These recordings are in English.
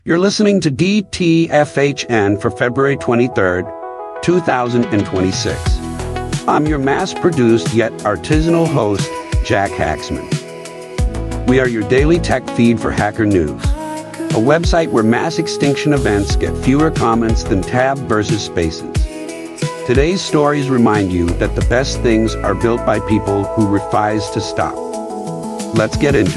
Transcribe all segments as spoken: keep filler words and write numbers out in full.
You're listening to D T F H N for February twenty-third, two thousand twenty-six. I'm your mass-produced yet artisanal host, Jack Haxman. We are your daily tech feed for Hacker News, a website where mass extinction events get fewer comments than Tab versus Spaces. Today's stories remind you that the best things are built by people who refuse to stop. Let's get into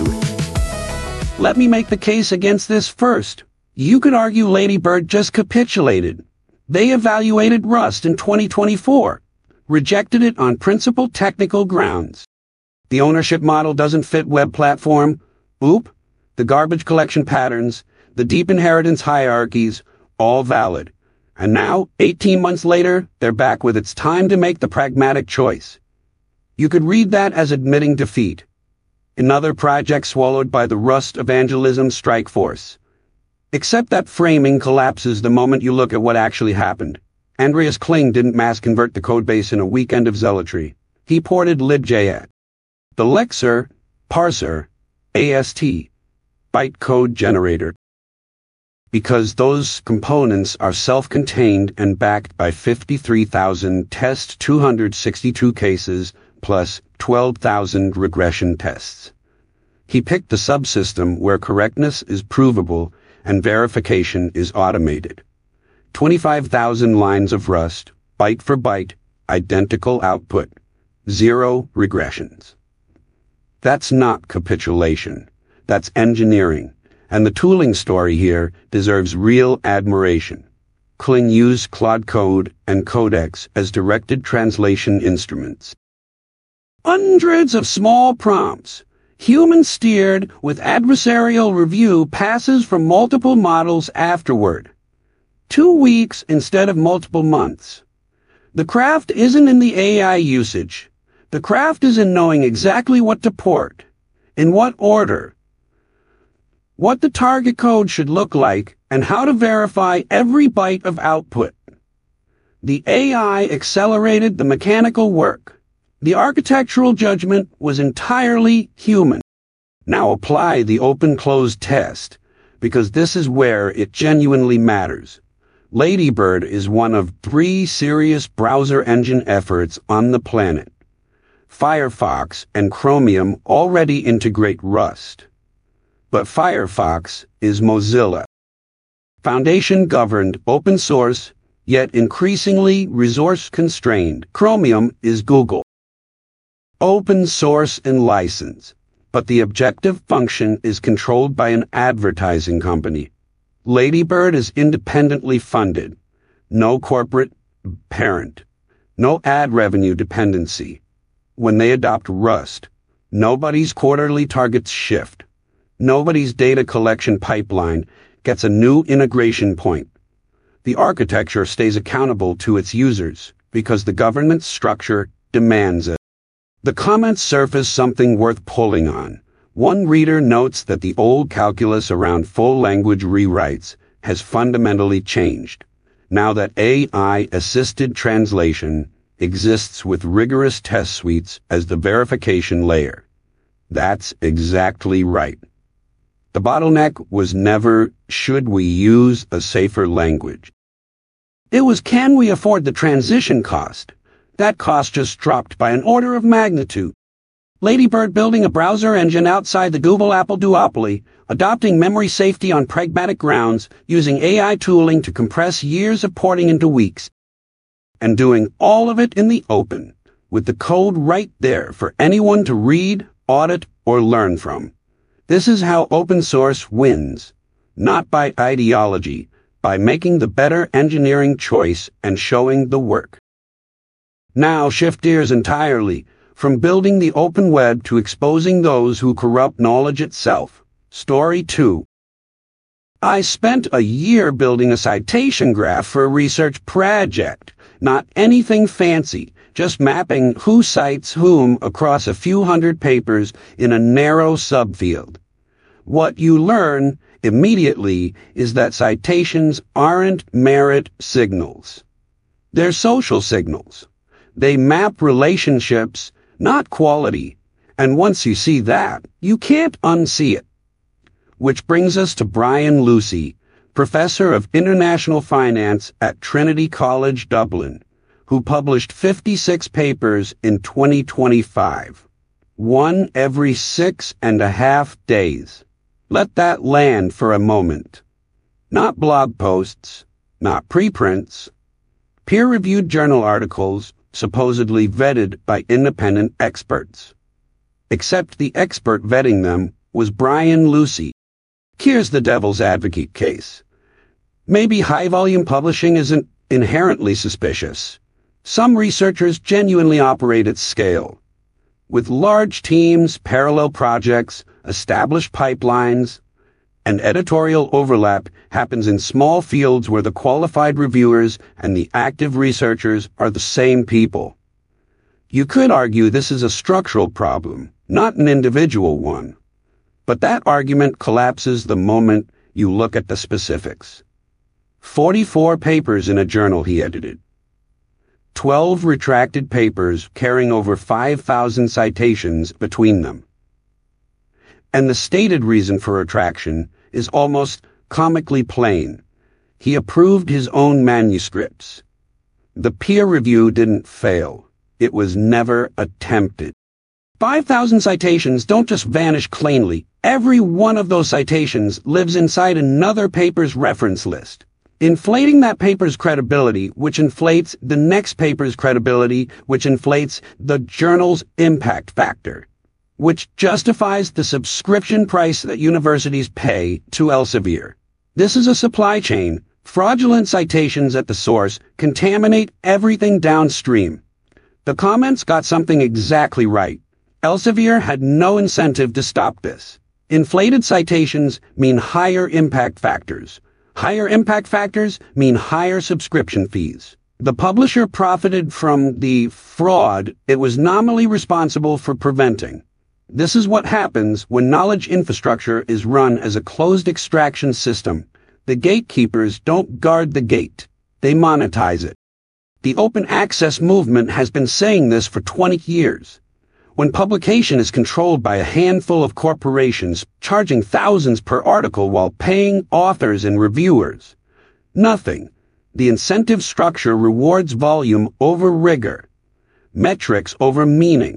it. Let me make the case against this first. You could argue Ladybird just capitulated. They evaluated Rust in twenty twenty-four, rejected it on principal technical grounds. The ownership model doesn't fit web platform. Oop. The garbage collection patterns, the deep inheritance hierarchies, all valid. And now, eighteen months later, they're back with it's time to make the pragmatic choice. You could read that as admitting defeat. Another project swallowed by the Rust evangelism strike force. Except that framing collapses the moment you look at what actually happened. Andreas Kling didn't mass convert the codebase in a weekend of zealotry. He ported libjat, the Lexer, parser, A S T, bytecode generator. Because those components are self-contained and backed by fifty-three thousand test two hundred sixty-two cases plus twelve thousand regression tests. He picked the subsystem where correctness is provable and verification is automated. twenty-five thousand lines of Rust, byte for byte, identical output, zero regressions. That's not capitulation. That's engineering. And the tooling story here deserves real admiration. Kling used Claude Code and Codex as directed translation instruments. Hundreds of small prompts, human-steered with adversarial review passes from multiple models afterward. Two weeks instead of multiple months. The craft isn't in the A I usage. The craft is in knowing exactly what to port, in what order, what the target code should look like, and how to verify every byte of output. The A I accelerated the mechanical work. The architectural judgment was entirely human. Now apply the open-closed test, because this is where it genuinely matters. Ladybird is one of three serious browser engine efforts on the planet. Firefox and Chromium already integrate Rust. But Firefox is Mozilla. Foundation-governed, open-source, yet increasingly resource-constrained. Chromium is Google. Open source and license, but the objective function is controlled by an advertising company. Ladybird is independently funded. No corporate parent. No ad revenue dependency. When they adopt Rust, nobody's quarterly targets shift. Nobody's data collection pipeline gets a new integration point. The architecture stays accountable to its users because the governance structure demands it. The comments surface something worth pulling on. One reader notes that the old calculus around full language rewrites has fundamentally changed, now that A I-assisted translation exists with rigorous test suites as the verification layer. That's exactly right. The bottleneck was never, should we use a safer language? It was, can we afford the transition cost? That cost just dropped by an order of magnitude. Ladybird building a browser engine outside the Google-Apple duopoly, adopting memory safety on pragmatic grounds, using A I tooling to compress years of porting into weeks, and doing all of it in the open, with the code right there for anyone to read, audit, or learn from. This is how open source wins, not by ideology, by making the better engineering choice and showing the work. Now shift gears entirely, from building the open web to exposing those who corrupt knowledge itself. Story two. I spent a year building a citation graph for a research project. Not anything fancy, just mapping who cites whom across a few hundred papers in a narrow subfield. What you learn immediately is that citations aren't merit signals. They're social signals. They map relationships, not quality. And once you see that, you can't unsee it. Which brings us to Brian Lucey, professor of international finance at Trinity College Dublin, who published fifty-six papers in twenty twenty-five, one every six and a half days. Let that land for a moment. Not blog posts, not preprints, peer-reviewed journal articles supposedly vetted by independent experts. Except the expert vetting them was Brian Lucey. Here's the devil's advocate case. Maybe high-volume publishing isn't inherently suspicious. Some researchers genuinely operate at scale. With large teams, parallel projects, established pipelines, and editorial overlap happens in small fields where the qualified reviewers and the active researchers are the same people. You could argue this is a structural problem, not an individual one. But that argument collapses the moment you look at the specifics. forty-four papers in a journal he edited. twelve retracted papers carrying over five thousand citations between them. And the stated reason for retraction is almost comically plain. He approved his own manuscripts. The peer review didn't fail. It was never attempted. five thousand citations don't just vanish cleanly. Every one of those citations lives inside another paper's reference list, inflating that paper's credibility, which inflates the next paper's credibility, which inflates the journal's impact factor, which justifies the subscription price that universities pay to Elsevier. This is a supply chain. Fraudulent citations at the source contaminate everything downstream. The comments got something exactly right. Elsevier had no incentive to stop this. Inflated citations mean higher impact factors. Higher impact factors mean higher subscription fees. The publisher profited from the fraud it was nominally responsible for preventing. This is what happens when knowledge infrastructure is run as a closed extraction system. The gatekeepers don't guard the gate. They monetize it. The open access movement has been saying this for twenty years. When publication is controlled by a handful of corporations charging thousands per article while paying authors and reviewers, nothing. The incentive structure rewards volume over rigor, metrics over meaning.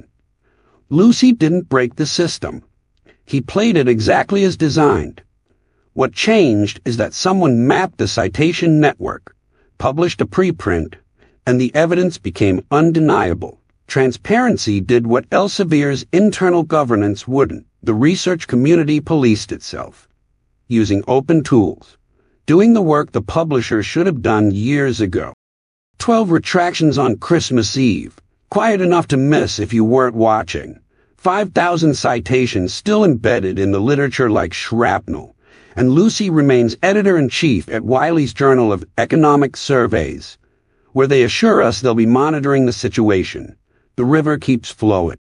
Lucey didn't break the system. He played it exactly as designed. What changed is that someone mapped the citation network, published a preprint, and the evidence became undeniable. Transparency did what Elsevier's internal governance wouldn't. The research community policed itself, using open tools, doing the work the publisher should have done years ago. Twelve retractions on Christmas Eve, quiet enough to miss if you weren't watching. Five thousand citations still embedded in the literature like shrapnel. And Lucey remains editor-in-chief at Wiley's Journal of Economic Surveys, where they assure us they'll be monitoring the situation. The river keeps flowing.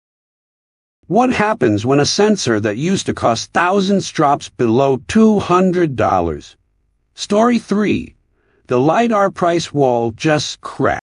What happens when a sensor that used to cost thousands drops below two hundred dollars? Story three. The LiDAR price wall just cracked.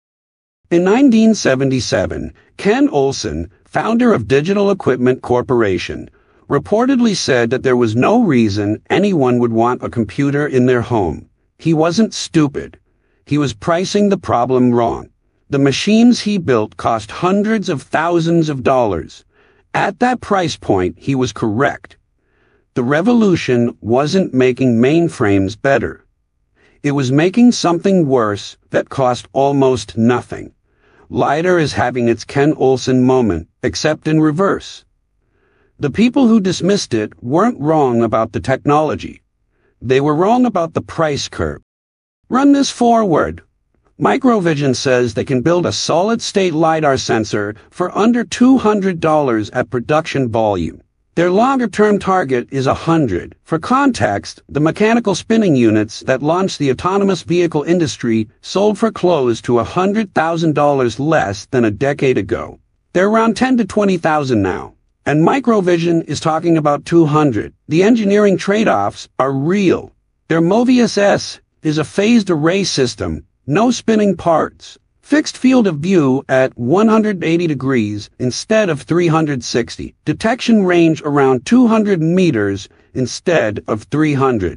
In nineteen seventy-seven, Ken Olsen, founder of Digital Equipment Corporation, reportedly said that there was no reason anyone would want a computer in their home. He wasn't stupid. He was pricing the problem wrong. The machines he built cost hundreds of thousands of dollars. At that price point, he was correct. The revolution wasn't making mainframes better. It was making something worse that cost almost nothing. LiDAR is having its Ken Olsen moment, except in reverse. The people who dismissed it weren't wrong about the technology. They were wrong about the price curve. Run this forward. Microvision says they can build a solid-state LiDAR sensor for under two hundred dollars at production volume. Their longer-term target is one hundred dollars. For context, the mechanical spinning units that launched the autonomous vehicle industry sold for close to one hundred thousand dollars less than a decade ago. They're around ten to twenty thousand now. And Microvision is talking about two hundred. The engineering trade-offs are real. Their Movius S is a phased array system, no spinning parts, fixed field of view at one hundred eighty degrees instead of three hundred sixty, detection range around two hundred meters instead of three hundred,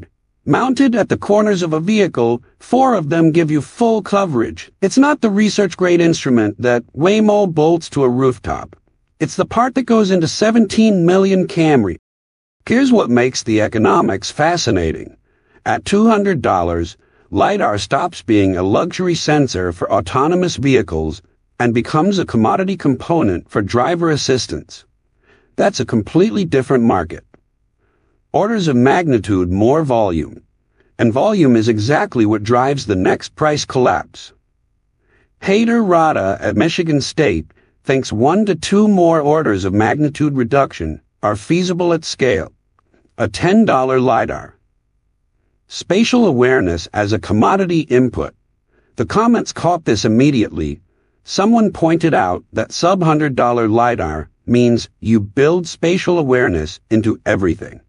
Mounted at the corners of a vehicle, four of them give you full coverage. It's not the research-grade instrument that Waymo bolts to a rooftop. It's the part that goes into seventeen million Camry. Here's what makes the economics fascinating. At two hundred dollars, LiDAR stops being a luxury sensor for autonomous vehicles and becomes a commodity component for driver assistance. That's a completely different market. Orders of magnitude more volume. And volume is exactly what drives the next price collapse. Haider Rada at Michigan State thinks one to two more orders of magnitude reduction are feasible at scale. A ten dollar LiDAR. Spatial awareness as a commodity input. The comments caught this immediately. Someone pointed out that sub one hundred dollar LiDAR means you build spatial awareness into everything.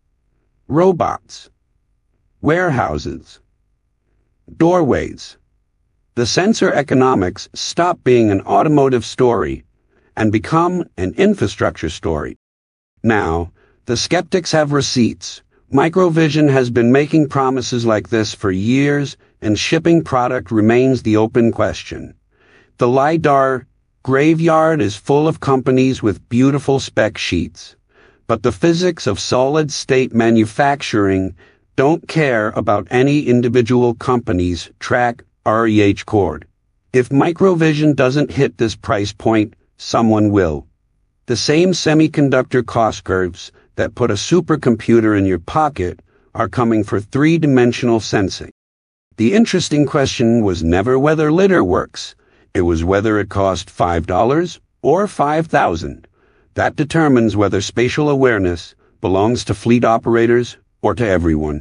Robots. Warehouses. Doorways. The sensor economics stop being an automotive story and become an infrastructure story. Now, the skeptics have receipts. Microvision has been making promises like this for years, and shipping product remains the open question. The LiDAR graveyard is full of companies with beautiful spec sheets, but the physics of solid-state manufacturing don't care about any individual company's track R E H cord. If Microvision doesn't hit this price point, someone will. The same semiconductor cost curves that put a supercomputer in your pocket are coming for three-dimensional sensing. The interesting question was never whether LiDAR works. It was whether it cost five dollars or five thousand dollars. That determines whether spatial awareness belongs to fleet operators or to everyone.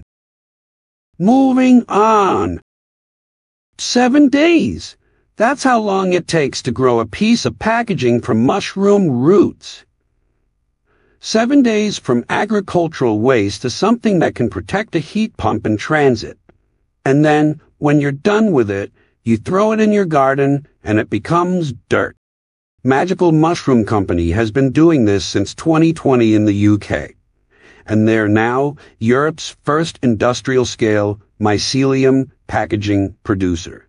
Moving on. Seven days. That's how long it takes to grow a piece of packaging from mushroom roots. Seven days from agricultural waste to something that can protect a heat pump in transit. And then, when you're done with it, you throw it in your garden and it becomes dirt. Magical Mushroom Company has been doing this since twenty twenty in the U K. And they're now Europe's first industrial-scale mycelium packaging producer.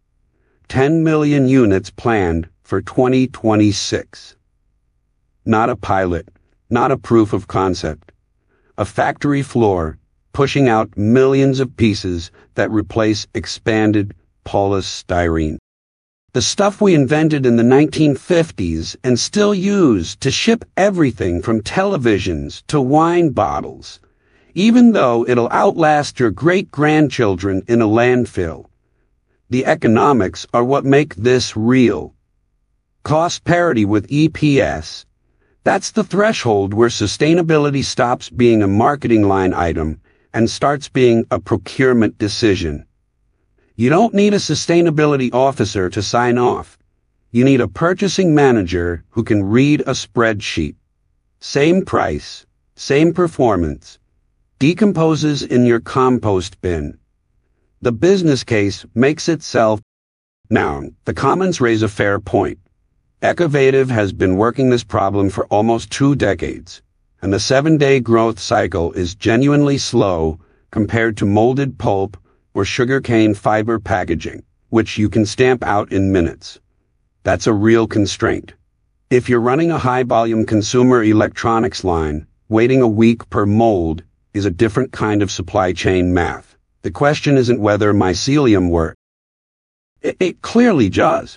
ten million units planned for twenty twenty-six. Not a pilot, not a proof of concept. A factory floor pushing out millions of pieces that replace expanded polystyrene. The stuff we invented in the nineteen fifties and still use to ship everything from televisions to wine bottles, even though it'll outlast your great-grandchildren in a landfill. The economics are what make this real. Cost parity with E P S. That's the threshold where sustainability stops being a marketing line item and starts being a procurement decision. You don't need a sustainability officer to sign off. You need a purchasing manager who can read a spreadsheet. Same price, same performance. Decomposes in your compost bin. The business case makes itself. Now, the comments raise a fair point. Ecovative has been working this problem for almost two decades, and the seven-day growth cycle is genuinely slow compared to molded pulp or sugarcane fiber packaging, which you can stamp out in minutes. That's a real constraint. If you're running a high-volume consumer electronics line, waiting a week per mold is a different kind of supply chain math. The question isn't whether mycelium works. It, it clearly does.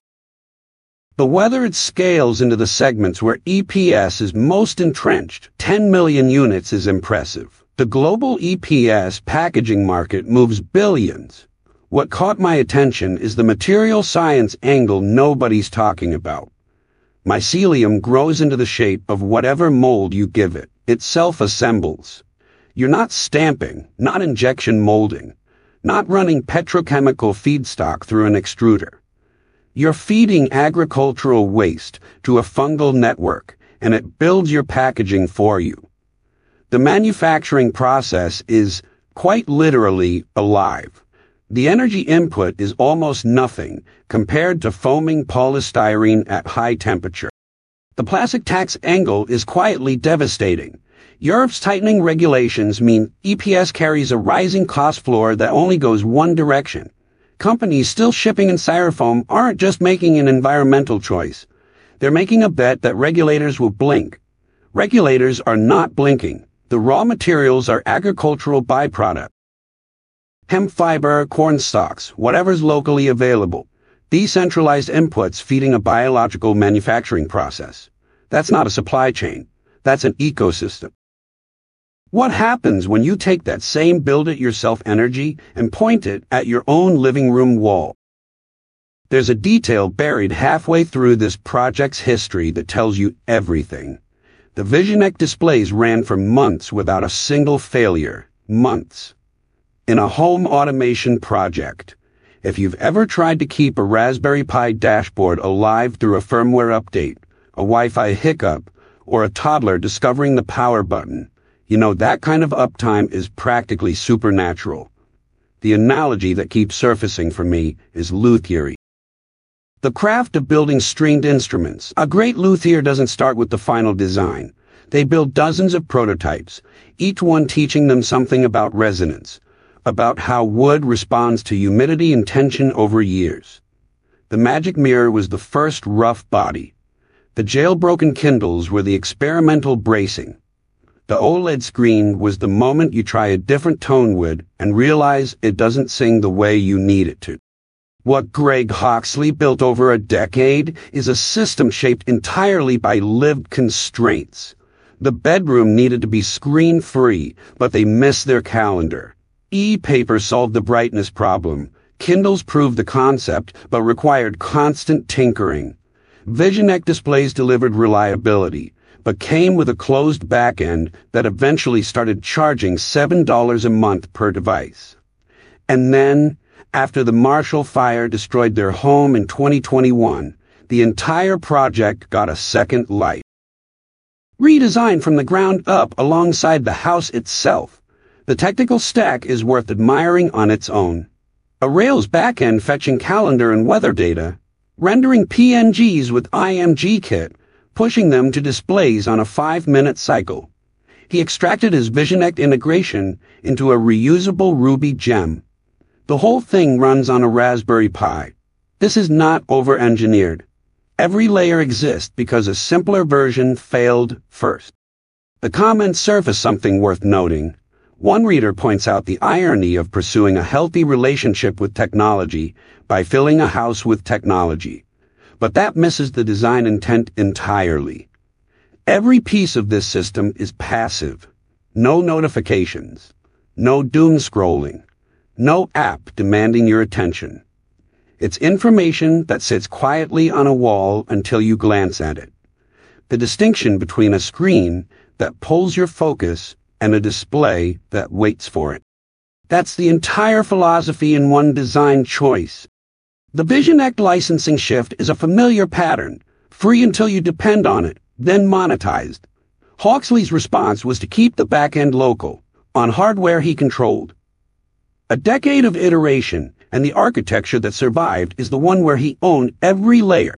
But whether it scales into the segments where E P S is most entrenched, ten million units is impressive. The global E P S packaging market moves billions. What caught my attention is the material science angle nobody's talking about. Mycelium grows into the shape of whatever mold you give it. It self-assembles. You're not stamping, not injection molding, not running petrochemical feedstock through an extruder. You're feeding agricultural waste to a fungal network, and it builds your packaging for you. The manufacturing process is, quite literally, alive. The energy input is almost nothing compared to foaming polystyrene at high temperature. The plastic tax angle is quietly devastating. Europe's tightening regulations mean E P S carries a rising cost floor that only goes one direction. Companies still shipping in styrofoam aren't just making an environmental choice. They're making a bet that regulators will blink. Regulators are not blinking. The raw materials are agricultural byproducts. Hemp fiber, corn stalks, whatever's locally available. Decentralized inputs feeding a biological manufacturing process. That's not a supply chain. That's an ecosystem. What happens when you take that same build-it-yourself energy and point it at your own living room wall? There's a detail buried halfway through this project's history that tells you everything. The Visionect displays ran for months without a single failure. Months. In a home automation project, if you've ever tried to keep a Raspberry Pi dashboard alive through a firmware update, a Wi-Fi hiccup, or a toddler discovering the power button, you know that kind of uptime is practically supernatural. The analogy that keeps surfacing for me is luthiery. The craft of building stringed instruments. A great luthier doesn't start with the final design. They build dozens of prototypes, each one teaching them something about resonance, about how wood responds to humidity and tension over years. The Magic Mirror was the first rough body. The jailbroken Kindles were the experimental bracing. The OLED screen was the moment you try a different tone wood and realize it doesn't sing the way you need it to. What Greg Hawksley built over a decade is a system shaped entirely by lived constraints. The bedroom needed to be screen-free, but they missed their calendar. E-paper solved the brightness problem. Kindles proved the concept, but required constant tinkering. Visionect displays delivered reliability, but came with a closed back-end that eventually started charging seven dollars a month per device. And then, after the Marshall Fire destroyed their home in twenty twenty-one, the entire project got a second life. Redesigned from the ground up alongside the house itself, the technical stack is worth admiring on its own. A Rails backend fetching calendar and weather data, rendering P N Gs with I M G Kit, pushing them to displays on a five-minute cycle. He extracted his Visionect integration into a reusable Ruby gem. The whole thing runs on a Raspberry Pi. This is not over-engineered. Every layer exists because a simpler version failed first. The comments surface something worth noting. One reader points out the irony of pursuing a healthy relationship with technology by filling a house with technology. But that misses the design intent entirely. Every piece of this system is passive. No notifications. No doom scrolling. No app demanding your attention. It's information that sits quietly on a wall until you glance at it. The distinction between a screen that pulls your focus and a display that waits for it. That's the entire philosophy in one design choice. The Visionect licensing shift is a familiar pattern, free until you depend on it, then monetized. Hawksley's response was to keep the backend local, on hardware he controlled. A decade of iteration, and the architecture that survived is the one where he owned every layer.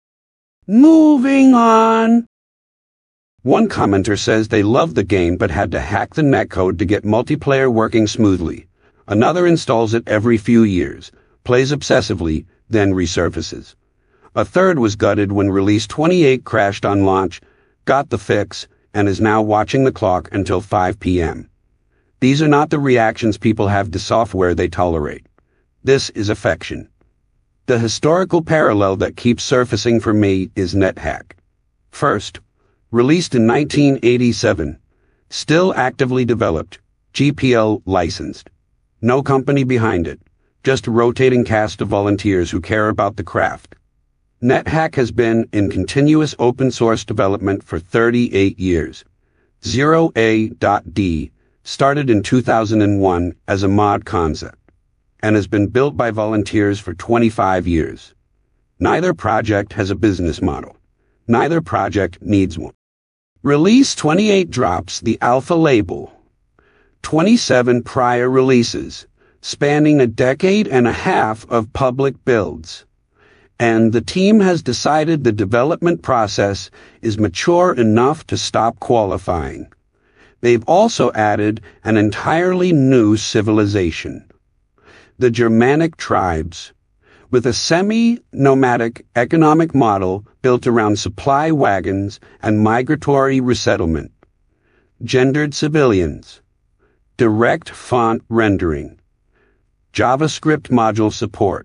Moving on. One commenter says they loved the game but had to hack the netcode to get multiplayer working smoothly. Another installs it every few years, plays obsessively, then resurfaces. A third was gutted when Release twenty-eight crashed on launch, got the fix, and is now watching the clock until five p m These are not the reactions people have to software they tolerate. This is affection. The historical parallel that keeps surfacing for me is NetHack. First, released in nineteen eighty-seven, still actively developed, G P L licensed. No company behind it, just a rotating cast of volunteers who care about the craft. NetHack has been in continuous open source development for thirty-eight years. zero A dot D started in two thousand one as a mod concept, and has been built by volunteers for twenty-five years. Neither project has a business model. Neither project needs one. Release twenty-eight drops the alpha label. twenty-seven prior releases, spanning a decade and a half of public builds. And the team has decided the development process is mature enough to stop qualifying. they've also added an entirely new civilization. The Germanic tribes, with a semi-nomadic economic model built around supply wagons and migratory resettlement. Gendered civilians. Direct font rendering. JavaScript module support.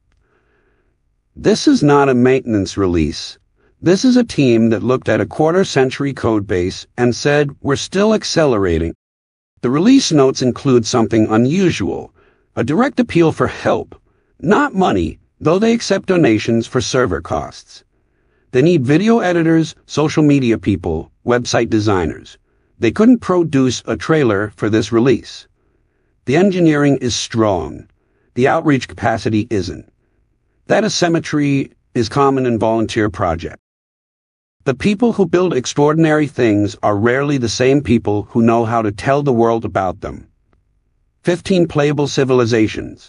This is not a maintenance release. This is a team that looked at a quarter-century codebase and said, we're still accelerating. The release notes include something unusual, a direct appeal for help. Not money, though they accept donations for server costs. They need video editors, social media people, website designers. They couldn't produce a trailer for this release. The engineering is strong. The outreach capacity isn't. That asymmetry is common in volunteer projects. The people who build extraordinary things are rarely the same people who know how to tell the world about them. fifteen playable civilizations.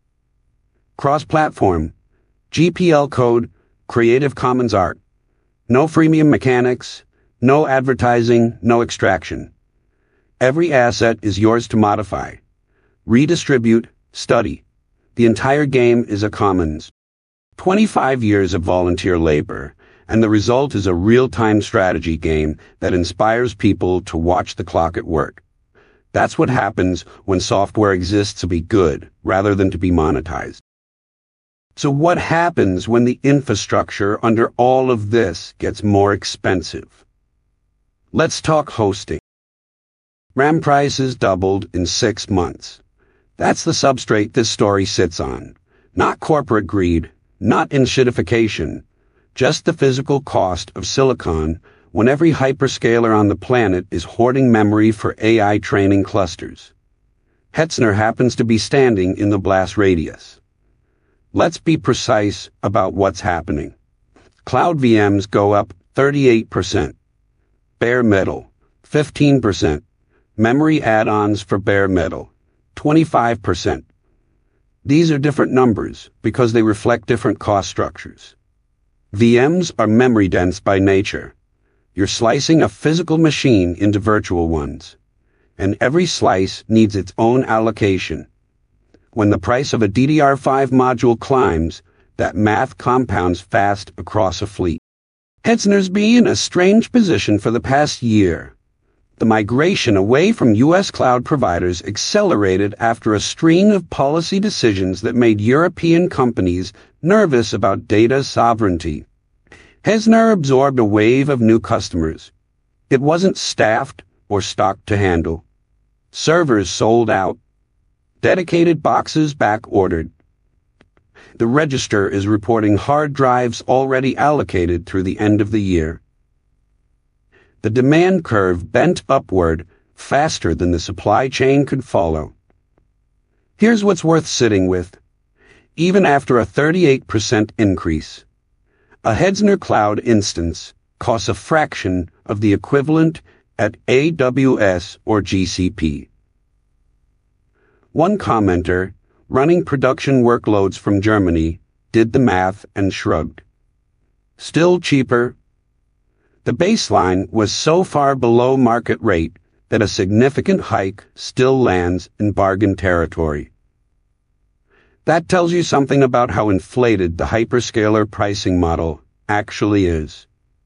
Cross-platform, G P L code, Creative Commons art. No freemium mechanics, no advertising, no extraction. Every asset is yours to modify, redistribute, study. The entire game is a commons. twenty-five years of volunteer labor, and the result is a real-time strategy game that inspires people to watch the clock at work. That's what happens when software exists to be good, rather than to be monetized. So what happens when the infrastructure under all of this gets more expensive? Let's talk hosting. RAM prices doubled in six months. That's the substrate this story sits on. Not corporate greed, not enshittification, just the physical cost of silicon when every hyperscaler on the planet is hoarding memory for A I training clusters. Hetzner happens to be standing in the blast radius. Let's be precise about what's happening. Cloud V Ms go up thirty-eight percent. Bare metal, fifteen percent. Memory add-ons for bare metal, twenty-five percent. These are different numbers because they reflect different cost structures. V Ms are memory dense by nature. You're slicing a physical machine into virtual ones, and every slice needs its own allocation. When the price of a D D R five module climbs, that math compounds fast across a fleet. Hetzner's been in a strange position for the past year. The migration away from U S cloud providers accelerated after a string of policy decisions that made European companies nervous about data sovereignty. Hetzner absorbed a wave of new customers. It wasn't staffed or stocked to handle. Servers sold out. Dedicated boxes back-ordered. The register is reporting hard drives already allocated through the end of the year. The demand curve bent upward faster than the supply chain could follow. Here's what's worth sitting with. Even after a thirty-eight percent increase, a Hetzner Cloud instance costs a fraction of the equivalent at A W S or G C P. One commenter, running production workloads from Germany, did the math and shrugged. Still cheaper. The baseline was so far below market rate that a significant hike still lands in bargain territory. That tells you something about how inflated the hyperscaler pricing model actually is.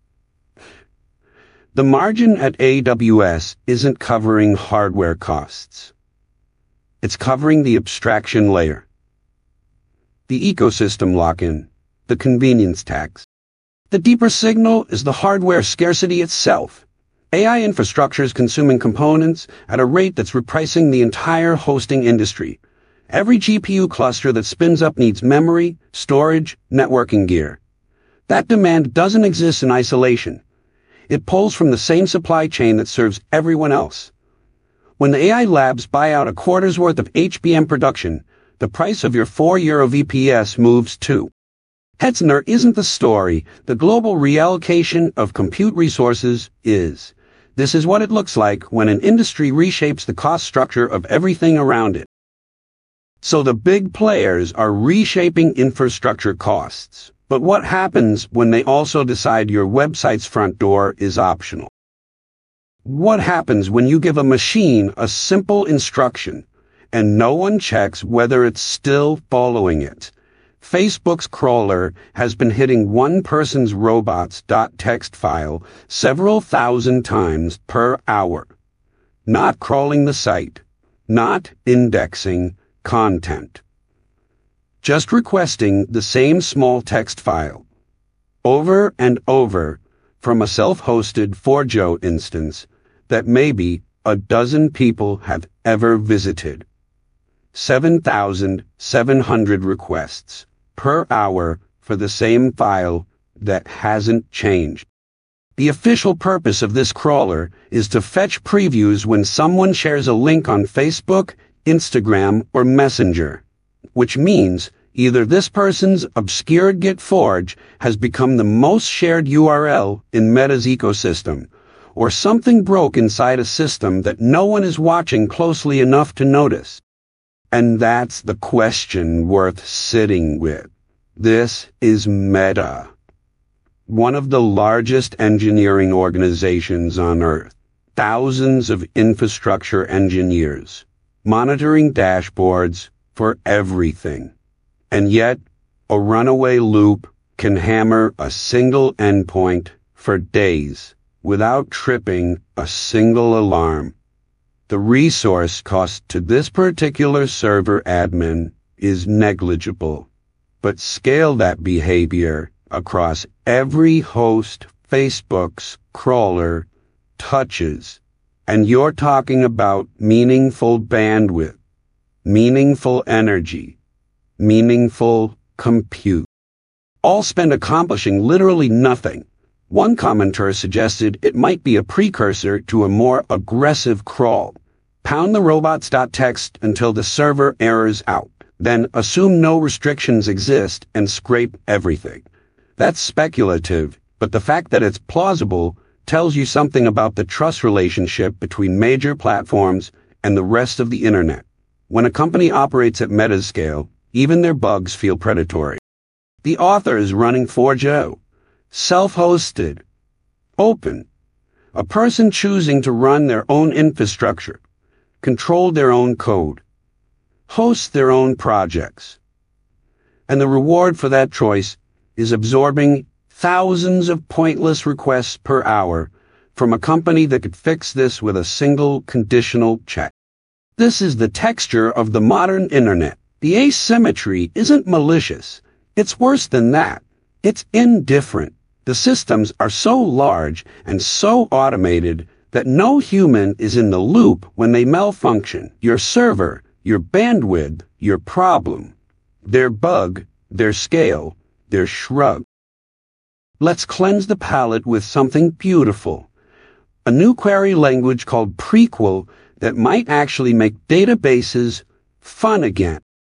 The margin at A W S isn't covering hardware costs. It's covering the abstraction layer. The ecosystem lock-in, the convenience tax. The deeper signal is the hardware scarcity itself. A I infrastructure is consuming components at a rate that's repricing the entire hosting industry. Every G P U cluster that spins up needs memory, storage, networking gear. That demand doesn't exist in isolation. It pulls from the same supply chain that serves everyone else. When the A I labs buy out a quarter's worth of H B M production, the price of your four euro V P S moves too. Hetzner isn't the story. The global reallocation of compute resources is. This is what it looks like when an industry reshapes the cost structure of everything around it. So the big players are reshaping infrastructure costs. But what happens when they also decide your website's front door is optional? What happens when you give a machine a simple instruction and no one checks whether it's still following it? Facebook's crawler has been hitting one person's robots.txt file several thousand times per hour. Not crawling the site, not indexing content. Just requesting the same small text file over and over from a self-hosted four jo instance that maybe a dozen people have ever visited. seven thousand seven hundred requests per hour for the same file that hasn't changed. The official purpose of this crawler is to fetch previews when someone shares a link on Facebook, Instagram, or Messenger, which means either this person's obscured GitForge has become the most shared U R L in Meta's ecosystem, or something broke inside a system that no one is watching closely enough to notice. And that's the question worth sitting with. This is Meta, one of the largest engineering organizations on Earth. Thousands of infrastructure engineers, monitoring dashboards for everything. And yet, a runaway loop can hammer a single endpoint for days without tripping a single alarm. The resource cost to this particular server admin is negligible, but scale that behavior across every host Facebook's crawler touches, and you're talking about meaningful bandwidth, meaningful energy, meaningful compute, all spent accomplishing literally nothing. One commenter suggested it might be a precursor to a more aggressive crawl. Pound the robots.txt until the server errors out, then assume no restrictions exist and scrape everything. That's speculative, but the fact that it's plausible tells you something about the trust relationship between major platforms and the rest of the internet. When a company operates at Meta's scale, even their bugs feel predatory. The author is running four jo. Self-hosted, open, a person choosing to run their own infrastructure, control their own code, host their own projects. And the reward for that choice is absorbing thousands of pointless requests per hour from a company that could fix this with a single conditional check. This is the texture of the modern internet. The asymmetry isn't malicious. It's worse than that. It's indifferent. The systems are so large and so automated that no human is in the loop when they malfunction. Your server, your bandwidth, your problem, their bug, their scale, their shrug. Let's cleanse the palate with something beautiful. A new query language called Prequel that might actually make databases fun again.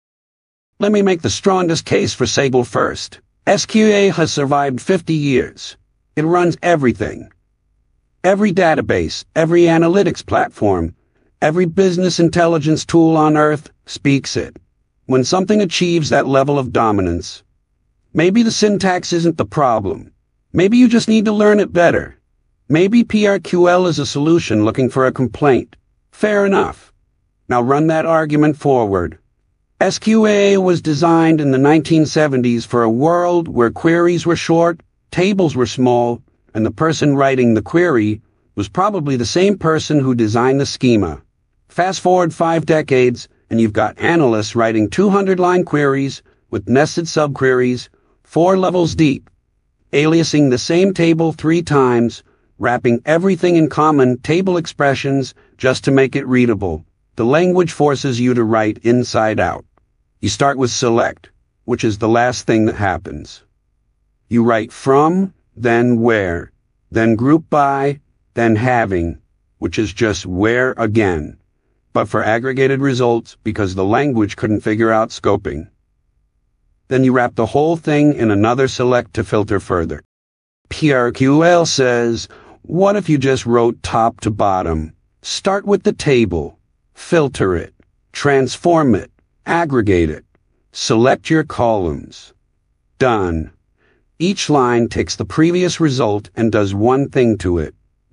Let me make the strongest case for Sable first. S Q L has survived fifty years. It runs everything. Every database, every analytics platform, every business intelligence tool on Earth speaks it. When something achieves that level of dominance, maybe the syntax isn't the problem. Maybe you just need to learn it better. Maybe P R Q L is a solution looking for a complaint. Fair enough. Now run that argument forward. S Q L was designed in the nineteen seventies for a world where queries were short, tables were small, and the person writing the query was probably the same person who designed the schema. Fast forward five decades, and you've got analysts writing two hundred line queries with nested subqueries, four levels deep, aliasing the same table three times, wrapping everything in common table expressions just to make it readable. The language forces you to write inside out. You start with select, which is the last thing that happens. You write from, then where, then group by, then having, which is just where again, but for aggregated results because the language couldn't figure out scoping. Then you wrap the whole thing in another select to filter further. P R Q L says, what if you just wrote top to bottom? Start with the table, filter it, transform it, aggregate it, select your columns. Done. Each line takes the previous result and does one thing to it.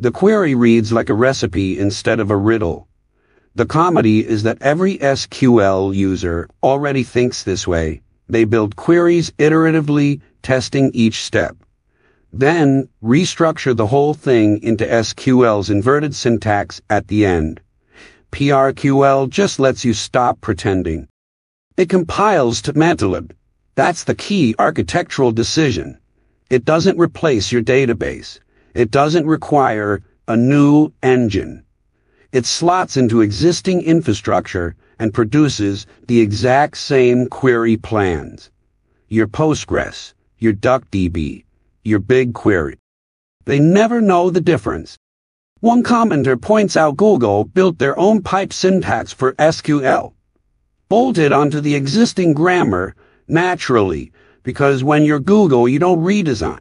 The query reads like a recipe instead of a riddle. The comedy is that every S Q L user already thinks this way. They build queries iteratively, testing each step. Then, restructure the whole thing into S Q L's inverted syntax at the end. P R Q L just lets you stop pretending. It compiles to Matplotlib. That's the key architectural decision. It doesn't replace your database. It doesn't require a new engine. It slots into existing infrastructure and produces the exact same query plans. Your Postgres, your DuckDB, your BigQuery. They never know the difference. One commenter points out Google built their own pipe syntax for S Q L, bolted onto the existing grammar naturally, because when you're Google, you don't redesign.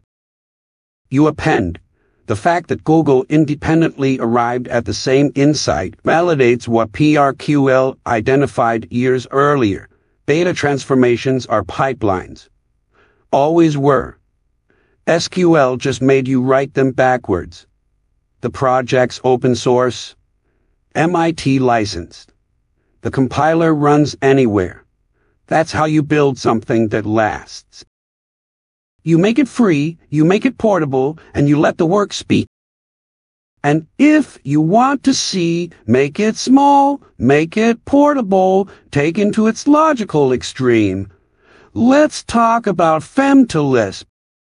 You append. The fact that Google independently arrived at the same insight validates what P R Q L identified years earlier. Data transformations are pipelines. Always were. S Q L just made you write them backwards. The project's open source, M I T licensed. The compiler runs anywhere. That's how you build something that lasts. You make it free, you make it portable, and you let the work speak. And if you want to see, make it small, make it portable, taken to its logical extreme. Let's talk about Femtolisp.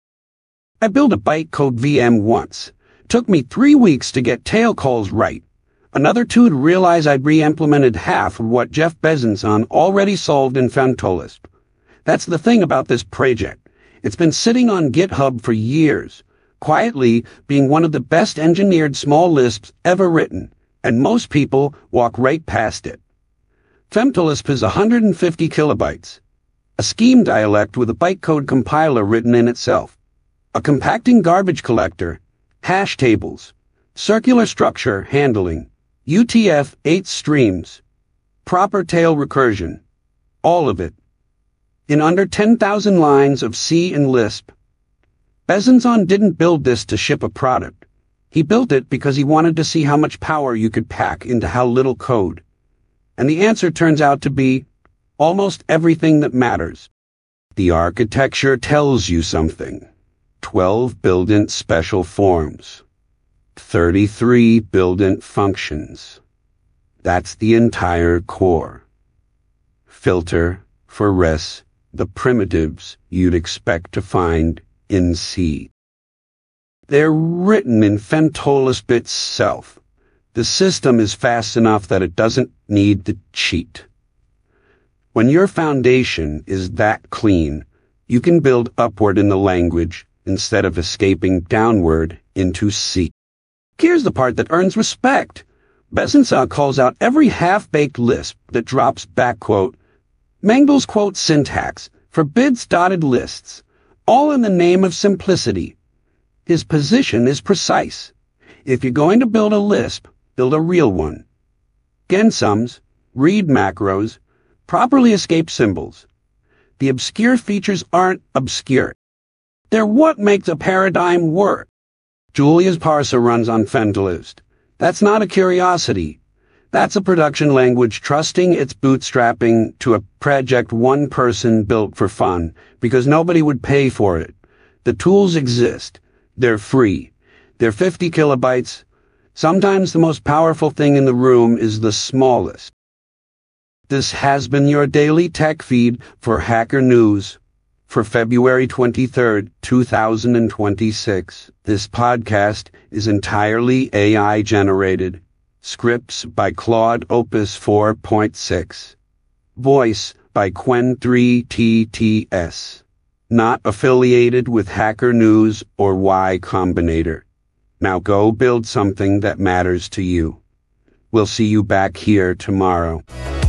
I built a bytecode V M once. Took me three weeks to get tail calls right. Another two to realize I'd re-implemented half of what Jeff Bezos already solved in Femtolisp. That's the thing about this project. It's been sitting on GitHub for years, quietly being one of the best engineered small Lisps ever written, and most people walk right past it. Femtolisp is one hundred fifty kilobytes, a scheme dialect with a bytecode compiler written in itself, a compacting garbage collector, hash tables, circular structure handling, U T F eight streams, proper tail recursion, all of it. In under ten thousand lines of C and Lisp. Bezos didn't build this to ship a product. He built it because he wanted to see how much power you could pack into how little code. And the answer turns out to be almost everything that matters. The architecture tells you something. twelve built-in special forms. thirty-three built-in functions. That's the entire core. Filter for res. The primitives you'd expect to find in C. They're written in Femtolisp itself. The system is fast enough that it doesn't need to cheat. When your foundation is that clean, you can build upward in the language instead of escaping downward into C. Here's the part that earns respect. Bezos calls out every half-baked Lisp that drops backquote, mangles quote syntax, forbids dotted lists, all in the name of simplicity. His position is precise. If you're going to build a Lisp, build a real one. Gensums, read macros, properly escape symbols. The obscure features aren't obscure. They're what makes a paradigm work. Julia's parser runs on Femtolisp. That's not a curiosity. That's a production language trusting its bootstrapping to a project one person built for fun, because nobody would pay for it. The tools exist. They're free. They're fifty kilobytes. Sometimes the most powerful thing in the room is the smallest. This has been your daily tech feed for Hacker News for February twenty-third, two thousand twenty-six. This podcast is entirely A I generated. Scripts by Claude Opus four point six. Voice by Qwen three T T S. Not affiliated with Hacker News or Y Combinator. Now go build something that matters to you. We'll see you back here tomorrow.